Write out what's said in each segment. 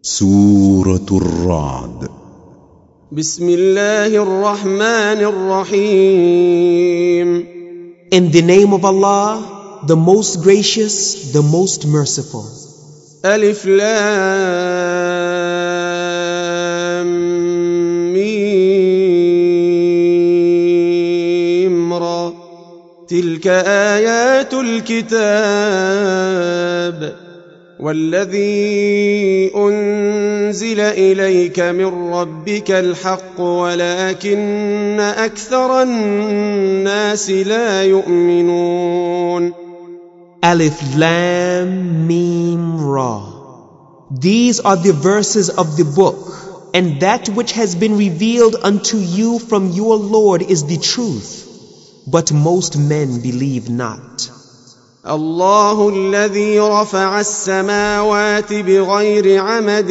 سورة الرعد. بسم الله الرحمن الرحيم. In the name of Allah, the most gracious, the most merciful. ألف لام ميم را. تلك آيات الكتاب والذي أنزل إليك من ربك الحق ولكن أكثر الناس لا يؤمنون. Alif Lam Mim Ra. These are the verses of the book, and that which has been revealed unto you from your Lord is the truth, but most men believe not. الله الذي رفع السماوات بغير عمد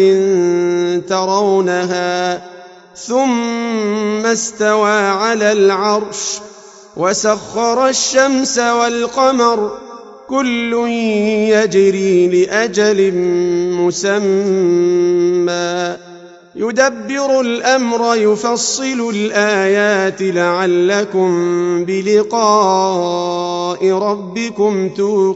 ترونها ثم استوى على العرش وسخر الشمس والقمر كل يجري لأجل مسمى يدبر الأمر يفصل الآيات لعلكم بلقاء ربكم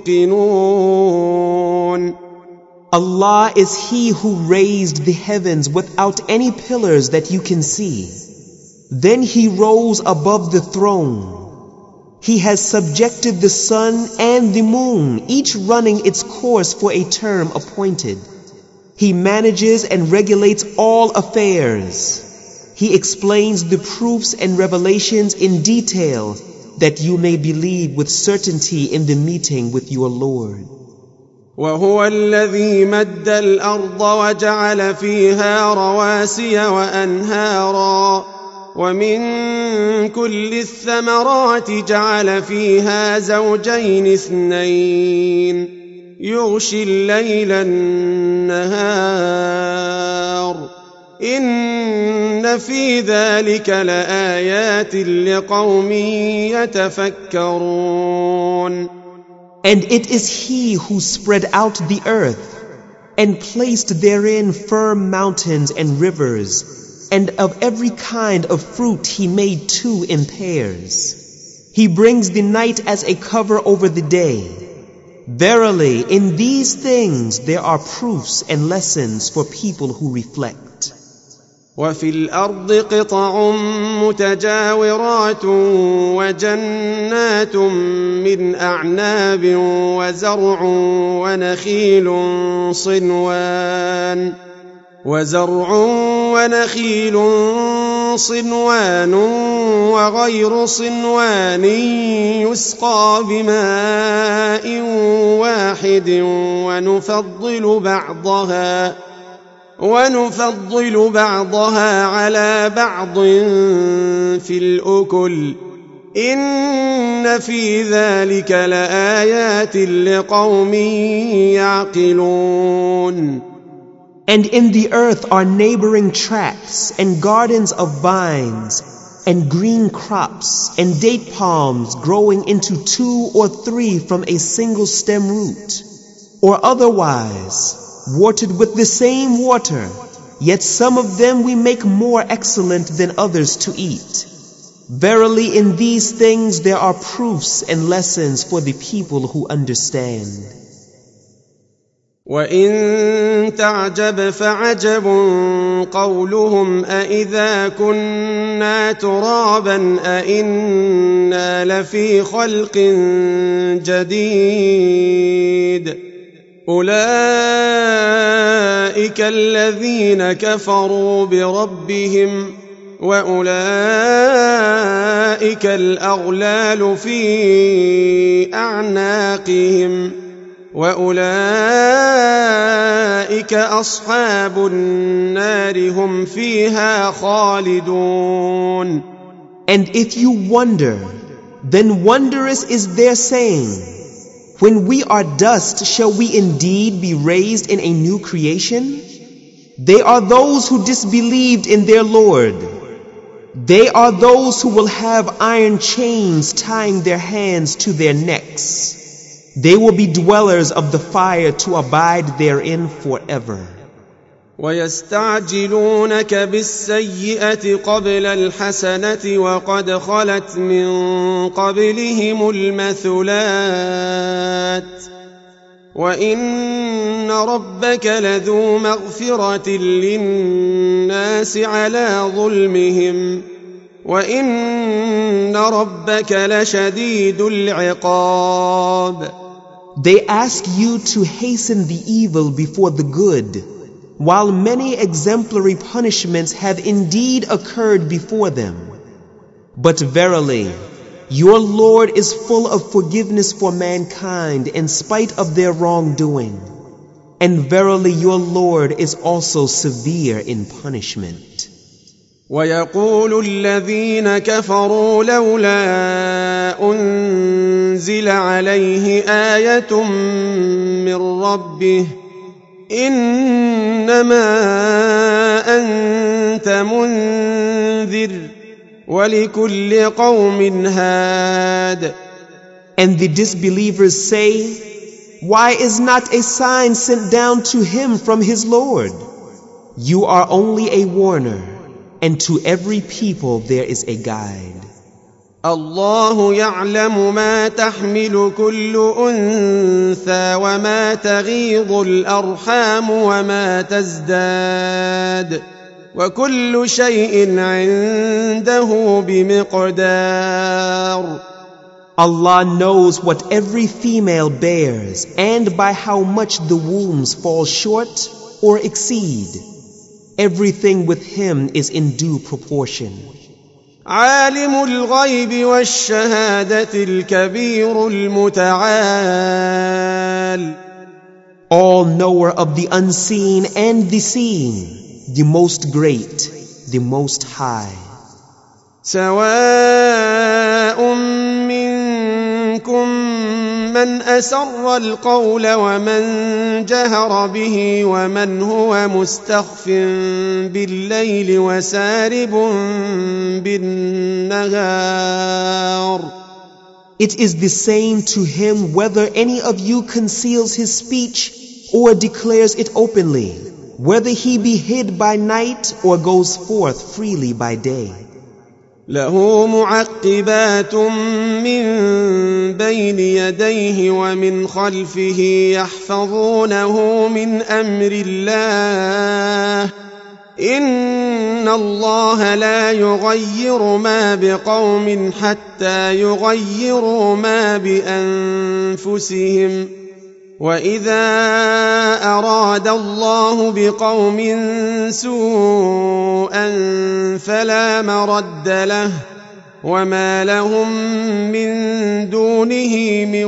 توقنون. Allah is He who raised the heavens without any pillars that you can see. Then He rose above the throne. He has subjected the sun and the moon, each running its course for a term appointed. He manages and regulates all affairs. He explains the proofs and revelations in detail that you may believe with certainty in the meeting with your Lord. وهو الذي مد الأرض وجعل فيها رواسي وأنهارا ومن كل الثمرات جعل فيها زوجين اثنين يغشي الليل النهار إن في ذلك لآيات لقوم يتفكرون. And it is He who spread out the earth and placed therein firm mountains and rivers, and of every kind of fruit He made two in pairs. He brings the night as a cover over the day. Verily, in these things there are proofs and lessons for people who reflect. وفي الأرض قطع متجاورات وجنات من أعناب وزرع ونخيل صنوان وغير صنوان يسقى بماء واحد ونفضل بعضها على بعض في الأكل إن في ذلك لآيات لقوم يعقلون. And in the earth are neighboring tracts and gardens of vines and green crops and date palms growing into 2 or 3 from a single stem root, or otherwise watered with the same water, yet some of them we make more excellent than others to eat. Verily, in these things there are proofs and lessons for the people who understand. وَإِن تَعْجَبْ فَعَجَبٌ قَوْلُهُمْ أَإِذَا كُنَّا تُرَابًا أَإِنَّا لَفِي خَلْقٍ جَدِيدٍ أُولَئِكَ الَّذِينَ كَفَرُوا بِرَبِّهِمْ وَأُولَئِكَ الْأَغْلَالُ فِي أَعْنَاقِهِمْ وَأُولَئِكَ أَصْحَابُ النَّارِ هُمْ فِيهَا خَالِدُونَ. And if you wonder, then wondrous is their saying, when we are dust, shall we indeed be raised in a new creation? They are those who disbelieved in their Lord. They are those who will have iron chains tying their hands to their necks. They will be dwellers of the fire to abide therein forever. ويستعجلونك بالسيئة قبل الحسنة وقد خلت من قبلهم المثلات وإن ربك لذو مغفرة للناس على ظلمهم وإن ربك لشديد العقاب. They ask you to hasten the evil before the good, while many exemplary punishments have indeed occurred before them. But verily, your Lord is full of forgiveness for mankind in spite of their wrongdoing. And verily your Lord is also severe in punishment. ويقول الذين كفروا لولا أنزل عليه آية من ربه إنما أنت منذر ولكل قوم هاد. And the disbelievers say, why is not a sign sent down to him from his Lord? You are only a warner, and to every people there is a guide. الله يعلم ما تحمل كل أنثى وما تغيض الأرحام وما تزداد وكل شيء عنده بمقدار. Allah knows what every female bears and by how much the wombs fall short or exceed. Everything with him is in due proportion. عالم الغيب والشهادة الكبير المتعال. All knower of the unseen and the seen, the most great, the most high. سواء منكم من أسر القول ومن جهر به ومن هو مستخف بالليل وسارب بالنهار. It is the same to him whether any of you conceals his speech or declares it openly, whether he be hid by night or goes forth freely by day. له معقبات من بين يديه ومن خلفه يحفظونه من أمر الله إن الله لا يغير ما بقوم حتى يغيروا ما بأنفسهم وإذا أراد الله بقوم سوءا فلا مرد له وما لهم من دونه من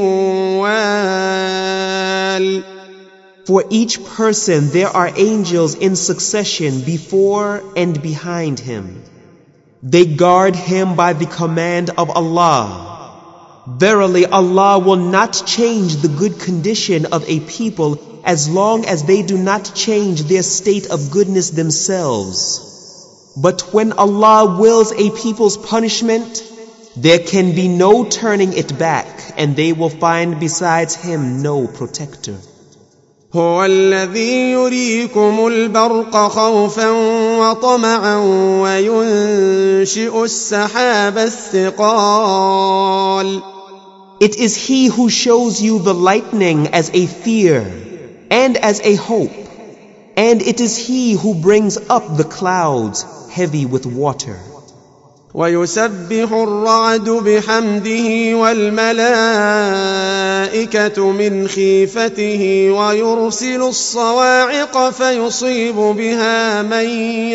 وال. For each person there are angels in succession before and behind him. They guard him by the command of Allah. Verily Allah will not change the good condition of a people as long as they do not change their state of goodness themselves. But when Allah wills a people's punishment, there can be no turning it back, and they will find besides him no protector. هو الذي يريكم البرق خوفا وطمعا وينشئ السحاب الثقال. It is he who shows you the lightning as a fear and as a hope, and it is he who brings up the clouds heavy with water. ويسبح الرعد بحمده والملائكة من خيفته ويرسل الصواعق فيصيب بها من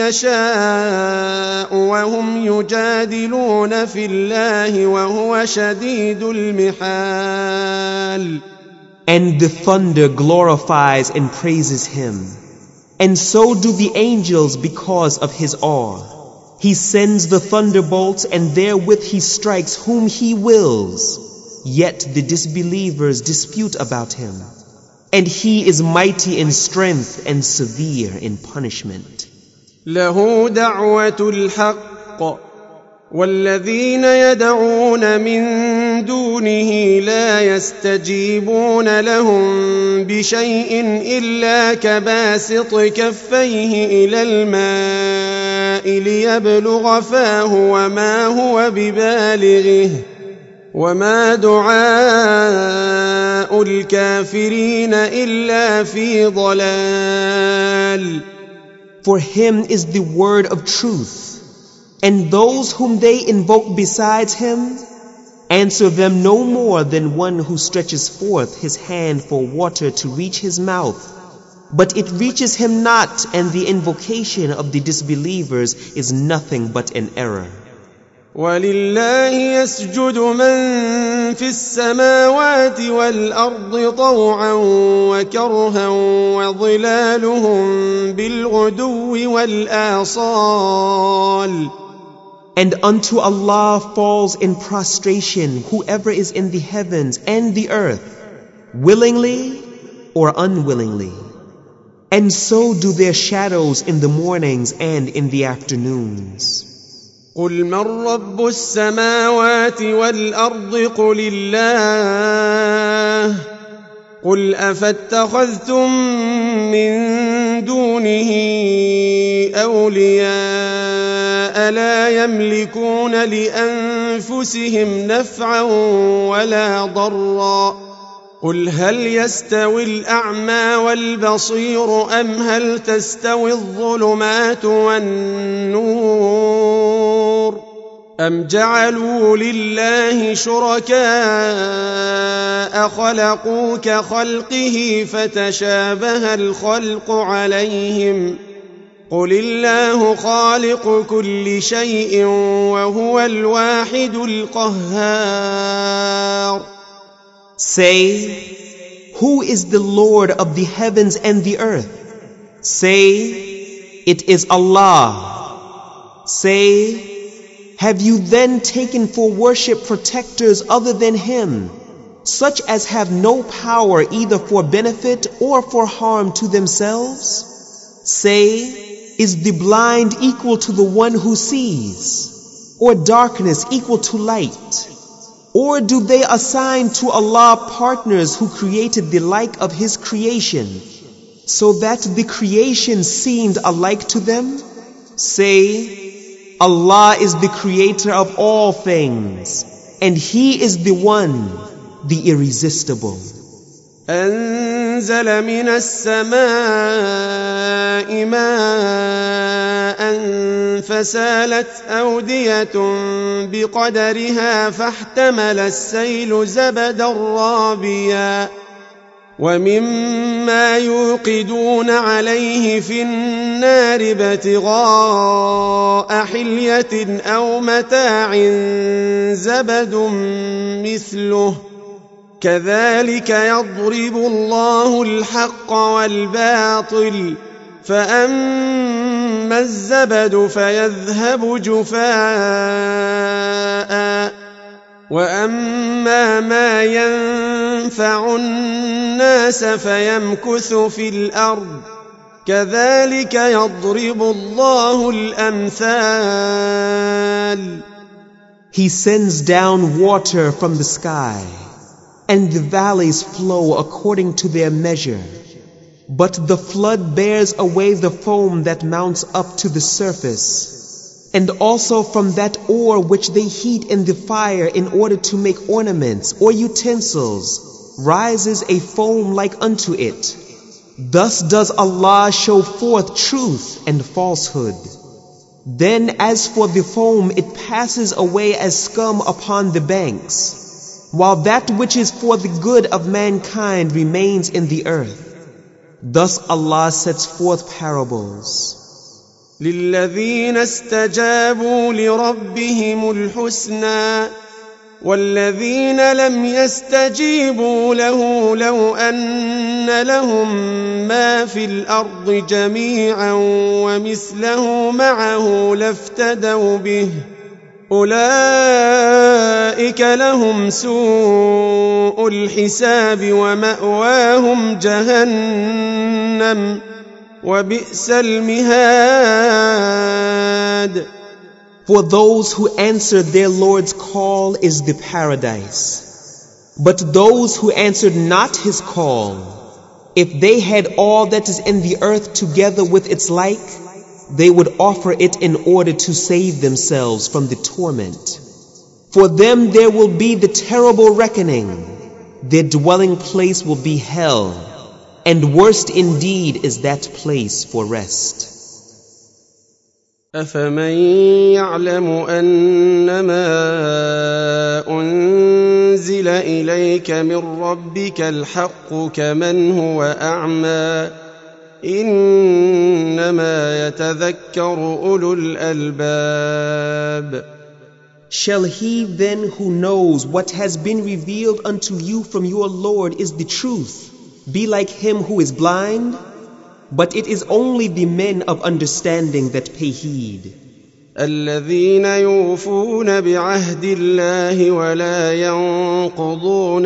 يشاء وهم يجادلون في الله وهو شديد المحال. And the thunder glorifies and praises him, and so do the angels because of his awe. He sends the thunderbolts and therewith he strikes whom he wills. Yet the disbelievers dispute about him. And he is mighty in strength and severe in punishment. له دعوة الحق والذين يدعون من دونه لا يستجيبون لهم بشيء إلا كباسط كفيه إلى الماء ليبلغ فاه وما هو ببالغه وما دعاء الكافرين إلا في ضلال. For him is the word of truth, and those whom they invoke besides him answer them no more than one who stretches forth his hand for water to reach his mouth, but it reaches him not, and the invocation of the disbelievers is nothing but an error. وَلِلَّهِ يَسْجُدُ مَن فِي السَّمَاوَاتِ وَالْأَرْضِ طَوْعًا وَكَرْهًا وَظِلَالُهُم بِالْغُدُوِّ وَالْآصَالِ. And unto Allah falls in prostration whoever is in the heavens and the earth, willingly or unwillingly. And so do their shadows in the mornings and in the afternoons. قُلْ مَنْ رَبُّ السَّمَاوَاتِ وَالْأَرْضِ قُلِ اللَّهُ قُلْ أَفَاتَّخَذْتُم مِّن دُونِهِ أَوْلِيَاءَ لَا يَمْلِكُونَ لِأَنفُسِهِمْ نَفْعًا وَلَا ضَرًّا قُلْ هَلْ يَسْتَوِي الْأَعْمَى وَالْبَصِيرُ أَمْ هَلْ تَسْتَوِي الظُّلُمَاتُ وَالنُّورُ أَمْ جَعَلُوا لِلَّهِ شُرَكَاءَ خَلَقُوا كَخَلْقِهِ فَتَشَابَهَ الْخَلْقُ عَلَيْهِمْ قُلِ اللَّهُ خَالِقُ كُلِّ شَيْءٍ وَهُوَ الْوَاحِدُ الْقَهَّارُ. Say, who is the Lord of the heavens and the earth? Say, it is Allah. Say, have you then taken for worship protectors other than Him, such as have no power either for benefit or for harm to themselves? Say, is the blind equal to the one who sees, or darkness equal to light? Or do they assign to Allah partners who created the like of His creation, so that the creation seemed alike to them? Say, Allah is the creator of all things, and He is the one, the irresistible. أنزل من السماء ماء فسالت أودية بقدرها فاحتمل السيل زبدا رابيا ومما يوقدون عليه في النار ابتغاء حلية أو متاع زبد مثله كذلك يضرب الله الحق والباطل فأما الزبد فيذهب جفاء وأما ما ينفع الناس فيمكث في الأرض كذلك يضرب الله الأمثال. He sends down water from the sky, and the valleys flow according to their measure. But the flood bears away the foam that mounts up to the surface. And also from that ore which they heat in the fire in order to make ornaments or utensils, rises a foam like unto it. Thus does Allah show forth truth and falsehood. Then as for the foam, it passes away as scum upon the banks, while that which is for the good of mankind remains in the earth. Thus Allah sets forth parables. للذين استجابوا لربهم الحسنى والذين لم يستجيبوا له لو أن لهم ما في الأرض جميعا ومثله معه لافتدوا به أولئك لهم سوء الحساب ومأواهم جهنم وبئس المهاد. For those who answer their Lord's call is the paradise. But those who answered not His call, if they had all that is in the earth together with its like, they would offer it in order to save themselves from the torment. For them there will be the terrible reckoning. Their dwelling place will be hell, and worst indeed is that place for rest. أفمن يعلم أنما أنزل إليك من ربك الحق كمن هو أعمى إنما يتذكر أولو الألباب. Shall he then who knows what has been revealed unto you from your Lord is the truth be like him who is blind? But it is only the men of understanding that pay heed. الذين يوفون بعهد الله ولا ينقضون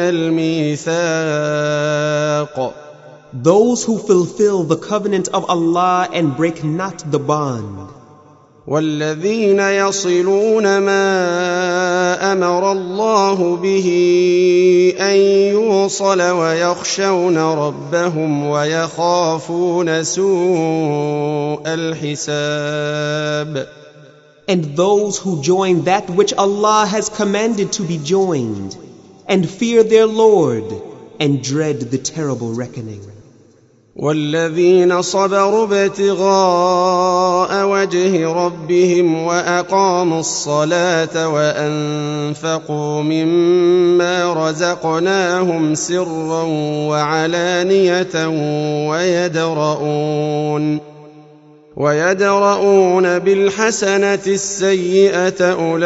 الميثاق. Those who fulfill the covenant of Allah and break not the bond. والذين يصلون ما أمر الله به أن يوصل ويخشون ربهم ويخافون سوء الحساب. And those who join that which Allah has commanded to be joined, and fear their Lord, and dread the terrible reckoning. والذين صبروا ابتغاء وجه ربهم وأقاموا الصلاة وأنفقوا مما رزقناهم سرا وعلانية ويدرؤون بالحسنة السيئة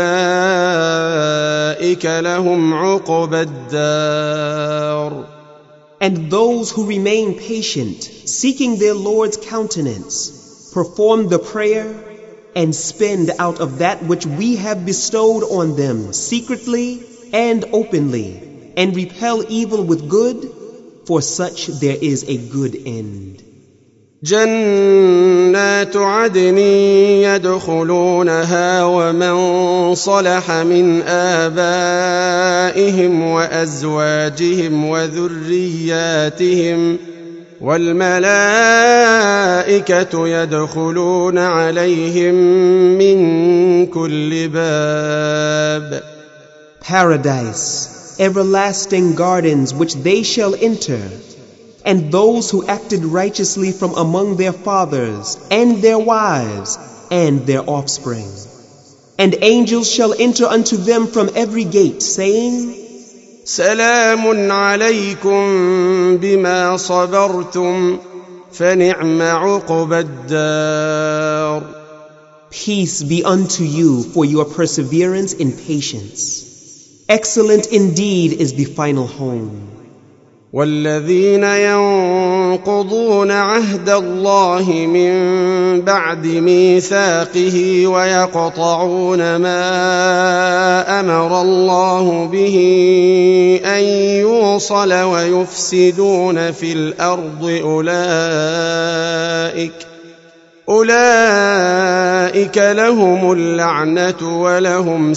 أولئك لهم عقبى الدار. And those who remain patient, seeking their Lord's countenance, perform the prayer, and spend out of that which we have bestowed on them secretly and openly, and repel evil with good, for such there is a good end. جنات عدن يدخلونها ومن صلح من آبائهم وأزواجهم وذرياتهم والملائكة يدخلون عليهم من كل باب. Paradise, everlasting gardens which they shall enter, and those who acted righteously from among their fathers and their wives and their offspring. And angels shall enter unto them from every gate, saying, سلام عليكم بما صبرتم فنعم عقبى الدار. Peace be unto you for your perseverance in patience. Excellent indeed is the final home. والذين ينقضون عهد الله من بعد ميثاقه ويقطعون ما أمر الله به أن يوصل ويفسدون في الأرض أولئك لهم اللعنة ولهم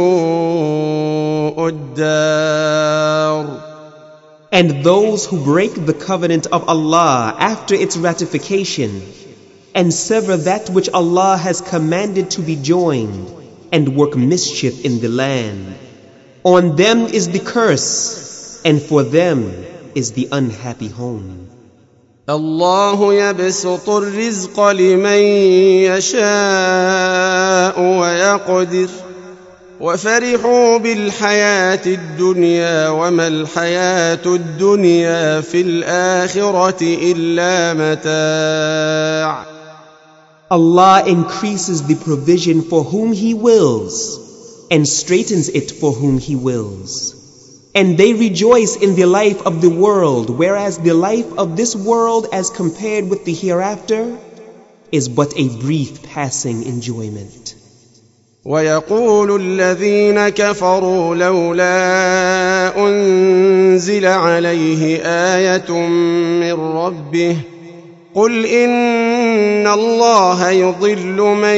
سوء الدار. And those who break the covenant of Allah after its ratification and sever that which Allah has commanded to be joined and work mischief in the land, on them is the curse, and for them is the unhappy home. الله يبسط الرزق لمن يشاء ويقدر وفرحوا بالحياة الدنيا وما الحياة الدنيا في الآخرة إلا متاع. Allah increases the provision for whom He wills and straightens it for whom He wills. And they rejoice in the life of the world, whereas the life of this world as compared with the hereafter is but a brief passing enjoyment. ويقول الذين كفروا لولا أنزل عليه آية من ربه قل إن الله يضل من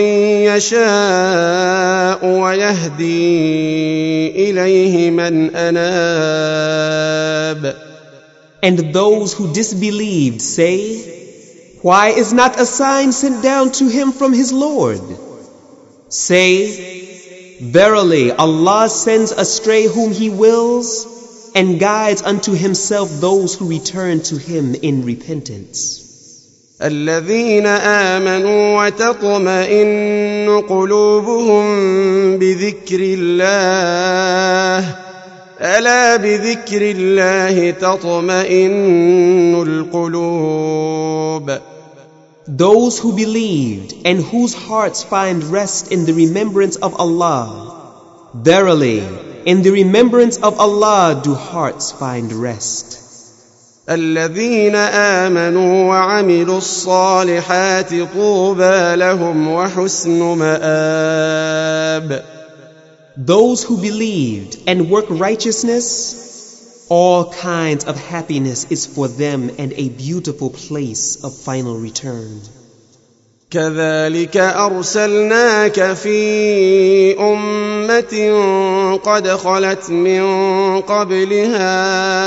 يشاء ويهدي إليه من أناب. And those who disbelieved say, why is not a sign sent down to him from his Lord? Say, verily Allah sends astray whom He wills and guides unto Himself those who return to Him in repentance. الذين آمنوا وتطمئن قلوبهم بذكر الله ألا بذكر الله تطمئن القلوب. Those who believed and whose hearts find rest in the remembrance of Allah. Verily, in the remembrance of Allah do hearts find rest. الذين آمنوا وعملوا الصالحات طوبى لهم وحسن مآب. Those who believed and work righteousness, all kinds of happiness is for them and a beautiful place of final return. كذلك أرسلناك في أمة قد خلت من قبلها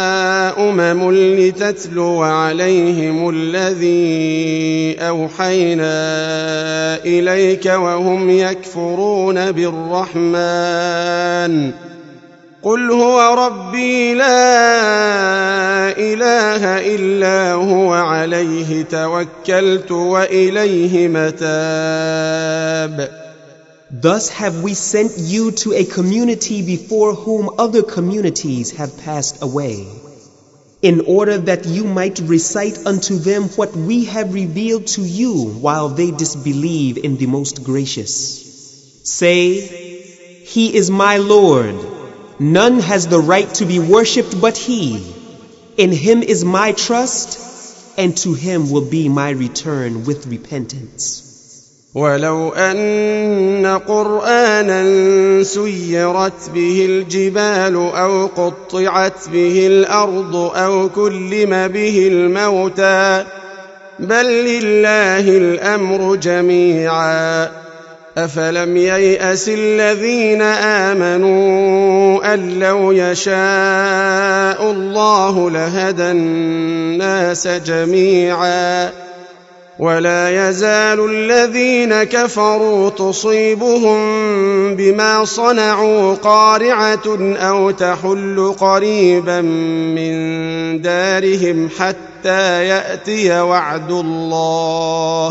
لتتلو عليهم الذي أوحينا إليك وهم يكفرون بالرحمن قل هو ربي لا إله إلا هو عليه توكلت وإليه متاب. Thus have we sent you to a community before whom other communities have passed away, in order that you might recite unto them what we have revealed to you while they disbelieve in the Most Gracious. Say, He is my Lord. None has the right to be worshipped but He. In Him is my trust, and to Him will be my return with repentance. ولو أن قرآنا سيرت به الجبال أو قطعت به الأرض أو كلم به الموتى بل لله الأمر جميعا أفلم ييأس الذين آمنوا أن لو يشاء الله لهدى الناس جميعا ولا يزال الذين كفروا تصيبهم بما صنعوا قارعة أو تحل قريبا من دارهم حتى يأتي وعد الله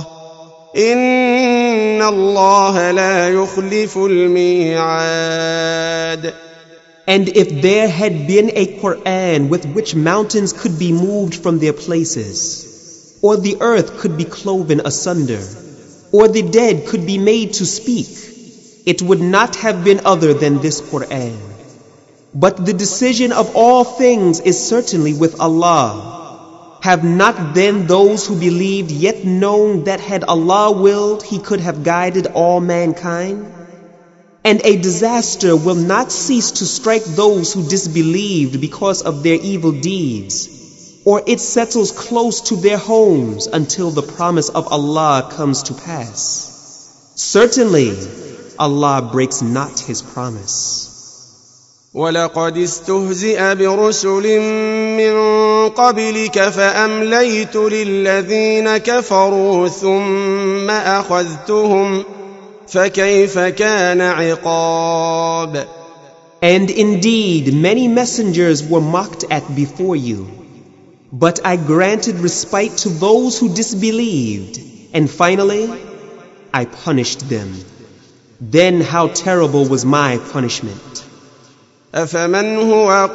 إن الله لا يخلف الميعاد. And if there had been a Quran with which mountains could be moved from their places, or the earth could be cloven asunder, or the dead could be made to speak, it would not have been other than this Quran. But the decision of all things is certainly with Allah. Have not then those who believed yet known that had Allah willed, He could have guided all mankind? And a disaster will not cease to strike those who disbelieved because of their evil deeds, or it settles close to their homes until the promise of Allah comes to pass. Certainly, Allah breaks not His promise. ولقد استهزئ برسل من قبلك فأمليت للذين كفروا ثم أخذتهم فكيف كان عقاب. And indeed, many messengers were mocked at before you. But I granted respite to those who disbelieved, and finally, I punished them. Then how terrible was my punishment. أفمن هو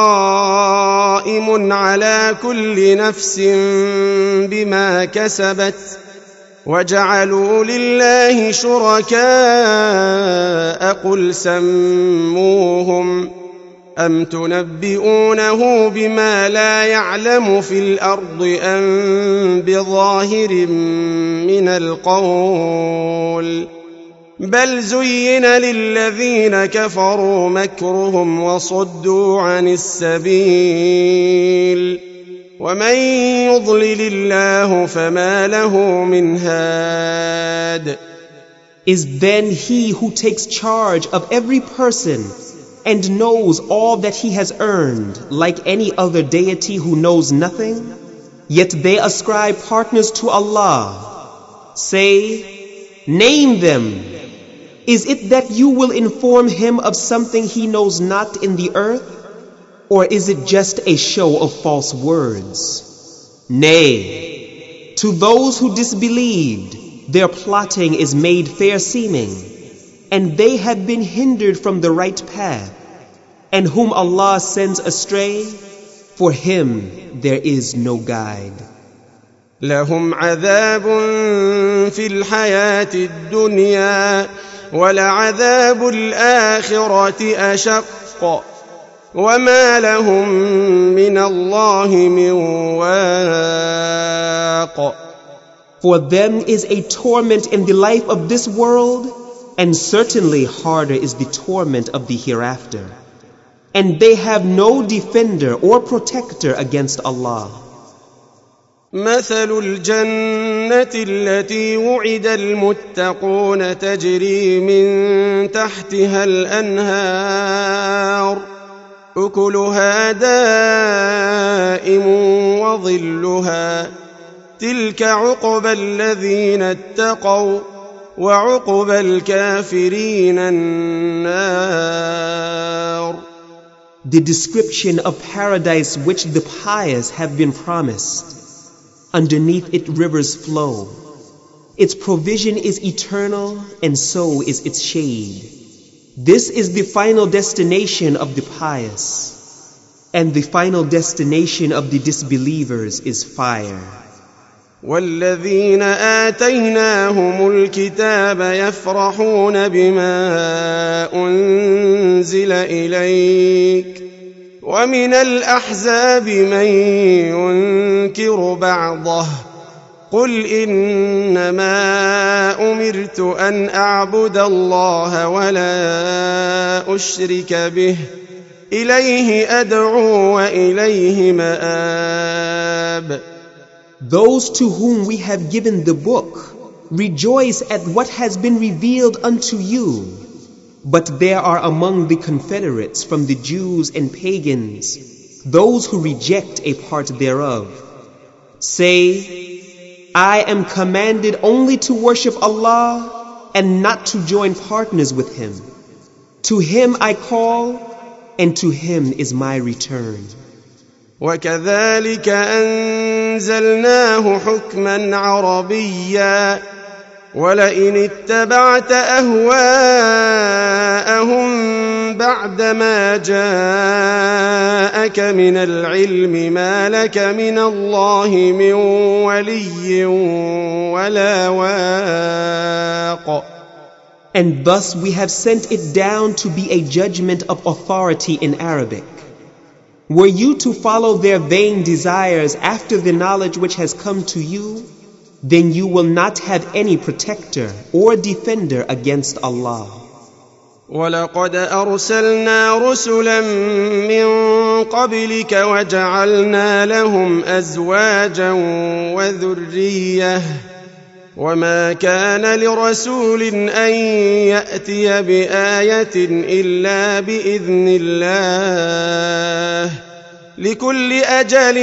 قائم على كل نفس بما كسبت وجعلوا لله شركاء قل سموهم أم تنبئونه بما لا يعلم في الأرض أم بظاهر من القول بل زين للذين كفروا مكرهم وصدوا عن السبيل ومن يضلل الله فما له من هاد. Is then he who takes charge of every person and knows all that he has earned like any other deity who knows nothing? Yet they ascribe partners to Allah. Say, name them. Is it that you will inform him of something he knows not in the earth? Or is it just a show of false words? Nay, to those who disbelieved, their plotting is made fair seeming, and they have been hindered from the right path. And whom Allah sends astray, for him there is no guide. لهم عذاب في الحياة الدنيا ولعذاب الآخرة أشق وما لهم من الله من واق. For them is a torment in the life of this world, and certainly harder is the torment of the hereafter. And they have no defender or protector against Allah. مثل الجنة التي وعد المتقون تجري من تحتها الأنهار أكلها دائم وظلها تلك عقبى الذين اتقوا وعقبى الكافرين النار. The description of paradise which the pious have been promised. Underneath it rivers flow. Its provision is eternal, and so is its shade. This is the final destination of the pious, and the final destination of the disbelievers is fire. والذين آتيناهم الكتاب يفرحون بما أنزل إليك ومن الأحزاب من ينكر بعضه قل إنما أمرت أن أعبد الله ولا أشرك به إليه أدعو وإليه مآب. Those to whom we have given the book rejoice at what has been revealed unto you. But there are among the confederates from the Jews and pagans those who reject a part thereof. Say, I am commanded only to worship Allah and not to join partners with Him. To Him I call, and to Him is my return. وكذلك أنزلناه حكما عربيا ولئن اتبعت أهواءهم بعدما جاءك من العلم ما لك من الله من ولي ولا واق. And thus we have sent it down to be a judgment of authority in Arabic. Were you to follow their vain desires after the knowledge which has come to you, then you will not have any protector or defender against Allah. وَلَقَدْ أَرْسَلْنَا رُسُلًا مِّن قَبْلِكَ وَجَعَلْنَا لَهُمْ أَزْوَاجًا وَذُرِّيَّةً وَمَا كَانَ لِرَسُولٍ أَن يَأْتِيَ بِآيَةٍ إِلَّا بِإِذْنِ اللَّهِ لِكُلِّ أَجَلٍ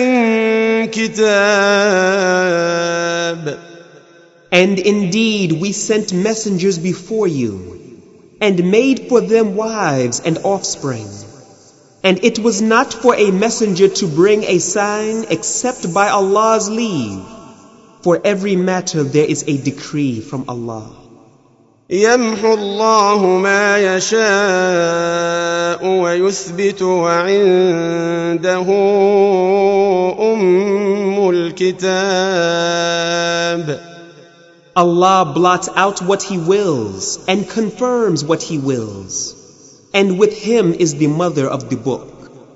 كِتَابٌ. And indeed we sent messengers before you and made for them wives and offspring. And it was not for a messenger to bring a sign except by Allah's leave. For every matter there is a decree from Allah. يَمْحُو اللَّهُ مَا يَشَاءُ وَيُثْبِتُ وَعِندَهُ أُمُّ الْكِتَابِ. Allah blots out what He wills and confirms what He wills. And with Him is the mother of the book.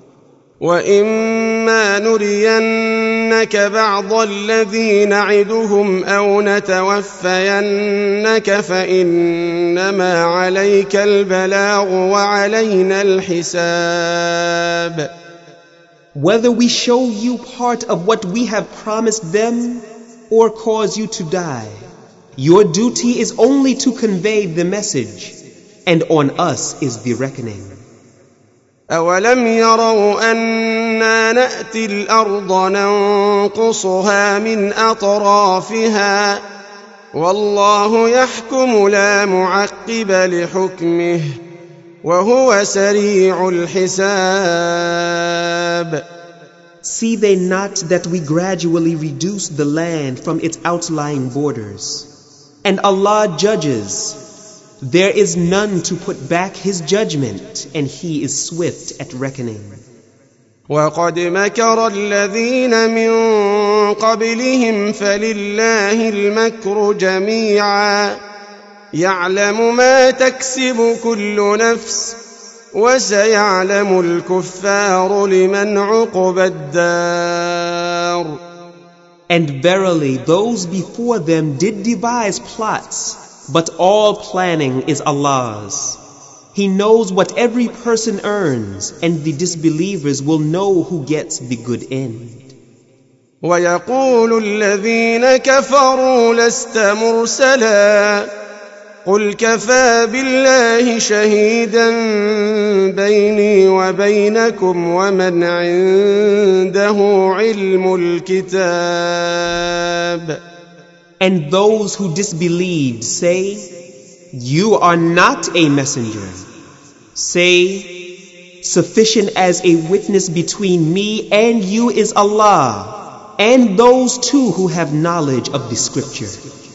وَإِمَّا نُرِيَنَّكَ بَعْضَ الَّذِي نَعِدُهُمْ أَوْ نَتَوَفَّيَنَّكَ فَإِنَّمَا عَلَيْكَ الْبَلَاغُ وَعَلَيْنَا الْحِسَابُ. whether we show you part of what we have promised them or cause you to die, your duty is only to convey the message, and on us is the reckoning. أولم يروا أنا نأتي الأرض ننقصها من أطرافها والله يحكم لا معقب لحكمه وهو سريع الحساب. See they not that we gradually reduce the land from its outlying borders, and Allah judges. There is none to put back His judgment, and He is swift at reckoning. وَقَدْ مَكَرَ الَّذِينَ مِنْ قَبْلِهِمْ فَلِلَّهِ الْمَكْرُ جَمِيعًا يَعْلَمُ مَا تَكْسِبُ كُلُّ نَفْسٍ وَسَيَعْلَمُ الْكُفَّارُ لِمَنْ عُقْبَى الدَّارِ. And verily those before them did devise plots, but all planning is Allah's. He knows what every person earns, and the disbelievers will know who gets the good end. وَيَقُولُ الَّذِينَ كَفَرُوا لَسْتَ مُرْسَلًا قُلْ كَفَى بِاللَّهِ شَهِيدًا بَيْنِي وَبَيْنَكُمْ وَمَنْ عِندَهُ عِلْمُ الْكِتَابِ. And those who disbelieved say, You are not a messenger. Say, Sufficient as a witness between me and you is Allah, and those too who have knowledge of the scripture.